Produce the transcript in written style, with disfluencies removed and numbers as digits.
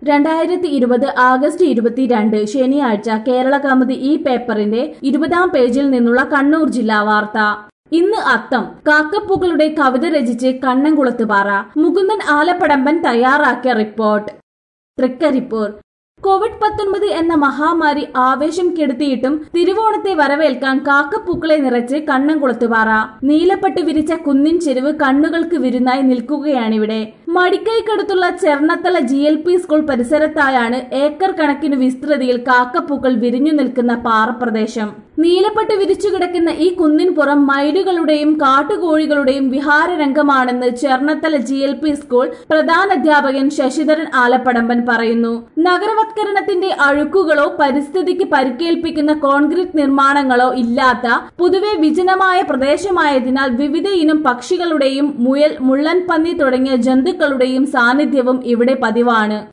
2020 August 22 ശനിയാഴ്ച കേരള കൗമുദി ഈ പേപ്പറിന്റെ 20-ാം പേജിൽ നിന്നുള്ള കണ്ണൂർ ജില്ലാ വാർത്ത. ഇന്ന് അത്തം. കാക്കപ്പൂക്കളുടെ കവിത രചിച്ച് കണ്ണംകുളത്തുപാറ. മുകുന്ദൻ ആലപ്പടമ്പൻ തയ്യാറാക്കിയ റിപ്പോർട്ട്. തൃക്കരിപ്പൂർ. കോവിഡ്-19 എന്ന മഹാമാരി ആവേശം കെടുത്തിയിട്ടും തിരുവോണത്തെ വരവേൽക്കാൻ കാക്കപ്പൂക്കളെ നിറച്ച് കണ്ണംകുളത്തുപാറ. നീലപ്പട്ട് വിരിച്ച കുന്നിൻ ചെരുവ് കണ്ണുകൾക്ക് വിരുന്നായി നിൽക്കുകയാണിവിടെ. മടിക്കൈക്കടുത്തുള്ള ചെർണത്തല GLP സ്കൂൾ പരിസരത്തായാണ് ഏക്കർ കണക്കിന് വിസ്തൃതിയിൽ കാക്കപ്പൂക്കൾ വിരിഞ്ഞു നിൽക്കുന്ന പാറപ്രദേശം. നീലപ്പട്ട് വിരിച്ചു കിടക്കുന്ന ഈ കുന്നിൻ പുറം മയിലുകളുടെയും കാട്ടുകോഴികളുടെയും വിഹാരരംഗമാണെന്ന് ചെർണത്തല GLP സ്കൂൾ പ്രധാനാധ്യാപകൻ ശശിധരൻ ആലപ്പടമ്പൻ പറയുന്നു. നഗരവത്കരണത്തിന്റെ അഴുക്കുകളോ പരിസ്ഥിതിക്ക് പരിക്കേൽപ്പിക്കുന്ന കോൺക്രീറ്റ് നിർമ്മാണങ്ങളോ ഇല്ലാത്ത പൊതുവെ വിജനമായ പ്രദേശമായതിനാൽ വിവിധ ഇനം പക്ഷികളുടെയും മുയൽ, മുള്ളൻപന്നി തുടങ്ങിയ ജന്തുക്കളുടെയും സാന്നിധ്യവും ഇവിടെ പതിവാണ്.